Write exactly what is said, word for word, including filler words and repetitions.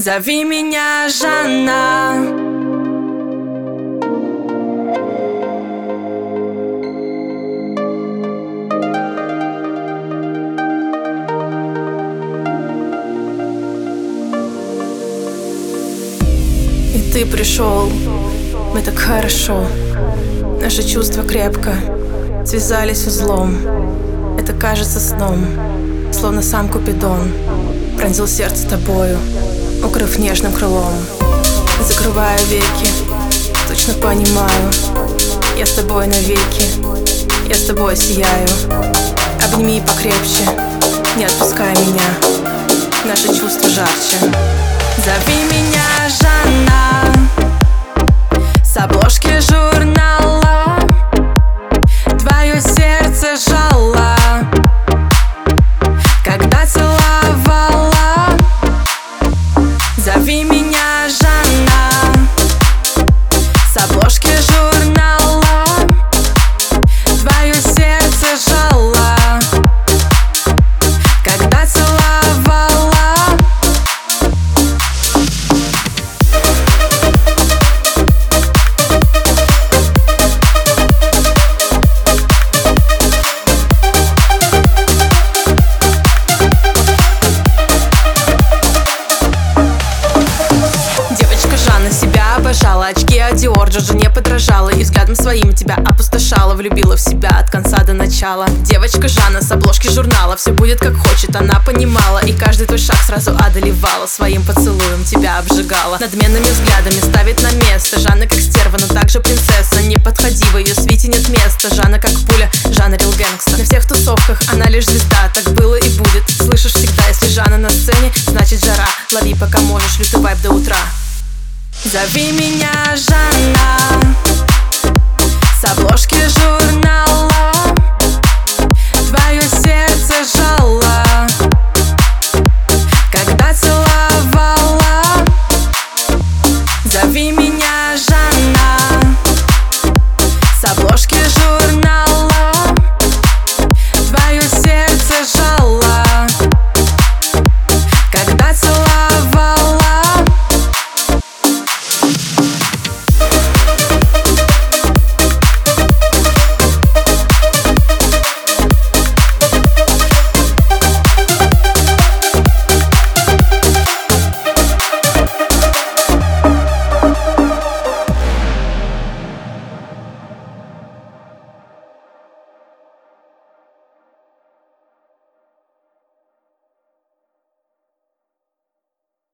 Зови меня Жанна. И ты пришел, мы так хорошо. Наши чувства крепко связались узлом. Это кажется сном, словно сам Купидон пронзил сердце тобою, укрыв нежным крылом. Закрываю веки, точно понимаю, я с тобой навеки, я с тобой сияю. Обними покрепче, не отпускай меня, наши чувства жарче. Зови меня Жанна, с обложки журнала твое сердце жало, когда целовала. Зови меня Жанна, с обложки журнала твое сердце жало, когда целовала. Обожала очки от Диор, Джорджа не подражала, и взглядом своим тебя опустошала. Влюбила в себя от конца до начала. Девочка Жанна с обложки журнала, все будет как хочет, она понимала. И каждый твой шаг сразу одолевала, своим поцелуем тебя обжигала. Надменными взглядами ставит на место. Жанна как стерва, но также принцесса. Не подходи, в ее свите нет места. Жанна как пуля, Жанна рил гэнгста. На всех тусовках она лишь звезда, так было и будет. Слышишь всегда, если Жанна на сцене, значит жара. Лови пока можешь, лютый вайб до утра. Зови меня Жанна, с обложки журнала